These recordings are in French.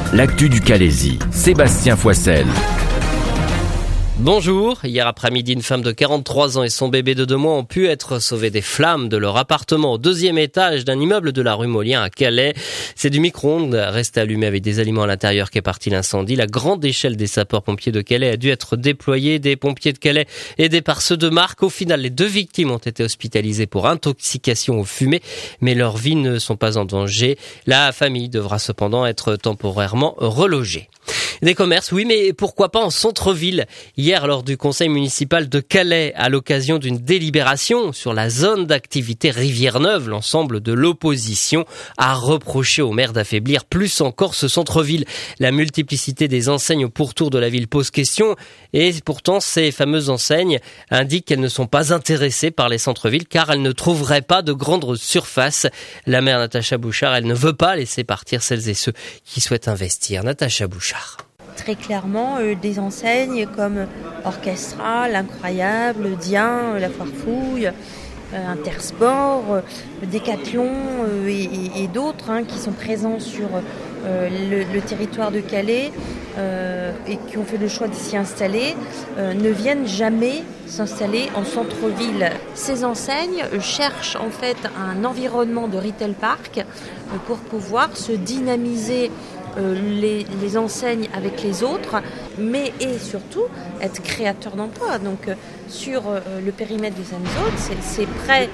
L'actu du Calaisis, Sébastien Foissel. Bonjour, hier après-midi, une femme de 43 ans et son bébé de 2 mois ont pu être sauvés des flammes de leur appartement au 2e étage d'un immeuble de la rue Molien à Calais. C'est du micro-ondes resté allumé avec des aliments à l'intérieur qu'est parti l'incendie. La grande échelle des sapeurs-pompiers de Calais a dû être déployée, des pompiers de Calais aidés par ceux de Marques. Au final, les 2 victimes ont été hospitalisées pour intoxication aux fumées, mais leurs vies ne sont pas en danger. La famille devra cependant être temporairement relogée. Des commerces, oui, mais pourquoi pas en centre-ville? Hier, lors du conseil municipal de Calais, à l'occasion d'une délibération sur la zone d'activité Rivière-Neuve, l'ensemble de l'opposition a reproché au maire d'affaiblir plus encore ce centre-ville. La multiplicité des enseignes au pourtour de la ville pose question et pourtant ces fameuses enseignes indiquent qu'elles ne sont pas intéressées par les centres-villes car elles ne trouveraient pas de grandes surfaces. La maire Natacha Bouchard, elle ne veut pas laisser partir celles et ceux qui souhaitent investir. Natacha Bouchard. Très clairement, des enseignes comme Orchestra, L'Incroyable, Dien, La Foire Fouille, Intersport, Décathlon et d'autres qui sont présents sur le territoire de Calais et qui ont fait le choix de s'y installer, ne viennent jamais s'installer en centre-ville. Ces enseignes cherchent en fait un environnement de retail park pour pouvoir se dynamiser les enseignes avec les autres, mais et surtout être créateur d'emplois. Donc sur le périmètre de Samizot, c'est près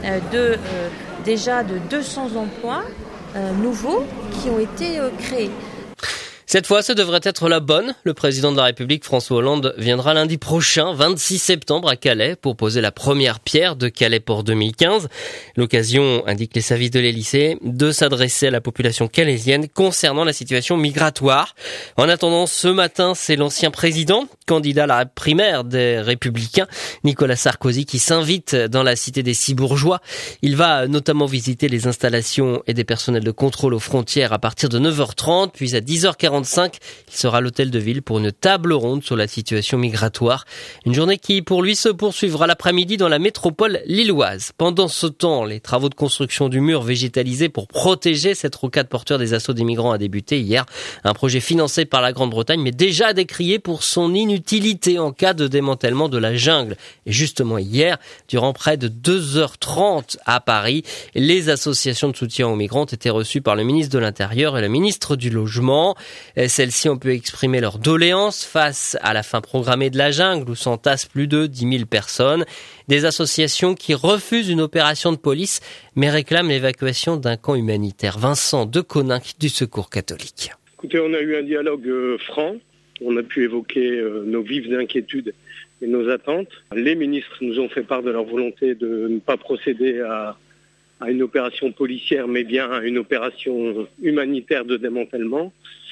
déjà de 200 emplois nouveaux qui ont été créés. Cette fois, ça devrait être la bonne. Le président de la République, François Hollande, viendra lundi prochain, 26 septembre, à Calais, pour poser la première pierre de Calais-Port 2015. L'occasion, indiquent les services de l'Élysée, de s'adresser à la population calaisienne concernant la situation migratoire. En attendant, ce matin, c'est l'ancien président, candidat à la primaire des Républicains, Nicolas Sarkozy, qui s'invite dans la cité des Cibourgeois. Il va notamment visiter les installations et des personnels de contrôle aux frontières à partir de 9h30, puis à 10h45, il sera à l'hôtel de ville pour une table ronde sur la situation migratoire. Une journée qui, pour lui, se poursuivra l'après-midi dans la métropole lilloise. Pendant ce temps, les travaux de construction du mur végétalisé pour protéger cette rocade porteur des assauts des migrants a débuté hier. Un projet financé par la Grande-Bretagne, mais déjà décrié pour son inutilité en cas de démantèlement de la jungle. Et justement hier, durant près de 2h30 à Paris, les associations de soutien aux migrants ont été reçues par le ministre de l'Intérieur et le ministre du Logement. Celles-ci ont pu exprimer leur doléance face à la fin programmée de la jungle où s'entassent plus de 10 000 personnes. Des associations qui refusent une opération de police mais réclament l'évacuation d'un camp humanitaire. Vincent Deconinck du Secours catholique. Écoutez, on a eu un dialogue franc. On a pu évoquer nos vives inquiétudes et nos attentes. Les ministres nous ont fait part de leur volonté de ne pas procéder à une opération policière mais bien à une opération humanitaire de démantèlement.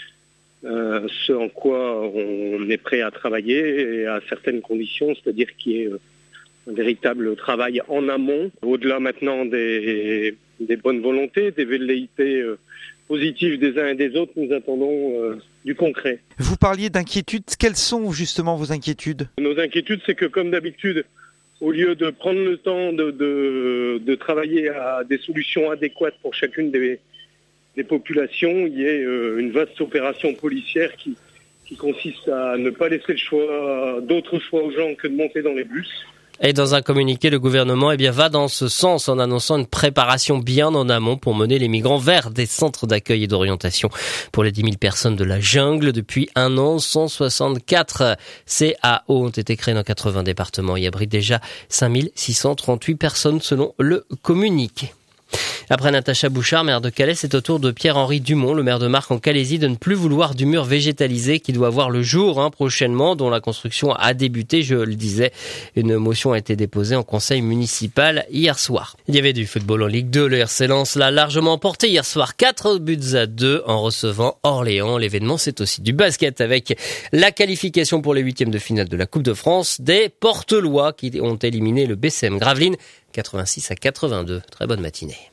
Ce en quoi on est prêt à travailler et à certaines conditions, c'est-à-dire qu'il y ait un véritable travail en amont, au-delà maintenant des bonnes volontés, des velléités positives des uns et des autres, nous attendons du concret. Vous parliez d'inquiétudes, quelles sont justement vos inquiétudes? Nos inquiétudes, c'est que comme d'habitude, au lieu de prendre le temps de travailler à des solutions adéquates pour chacune des populations, il y a une vaste opération policière qui consiste à ne pas laisser d'autres choix aux gens que de monter dans les bus. Et dans un communiqué, le gouvernement va dans ce sens en annonçant une préparation bien en amont pour mener les migrants vers des centres d'accueil et d'orientation. Pour les 10 000 personnes de la jungle, depuis un an, 164 CAO ont été créés dans 80 départements et abritent déjà 5 638 personnes selon le communiqué. Après Natacha Bouchard, maire de Calais, c'est au tour de Pierre-Henri Dumont, le maire de Marques en Calaisis, de ne plus vouloir du mur végétalisé qui doit voir le jour prochainement, dont la construction a débuté, je le disais. Une motion a été déposée en conseil municipal hier soir. Il y avait du football en Ligue 2, le RC Lens l'a largement emporté hier soir, 4-2 en recevant Orléans. L'événement, c'est aussi du basket avec la qualification pour les 8e de finale de la Coupe de France des Portelois qui ont éliminé le BCM Gravelines 86-82. Très bonne matinée.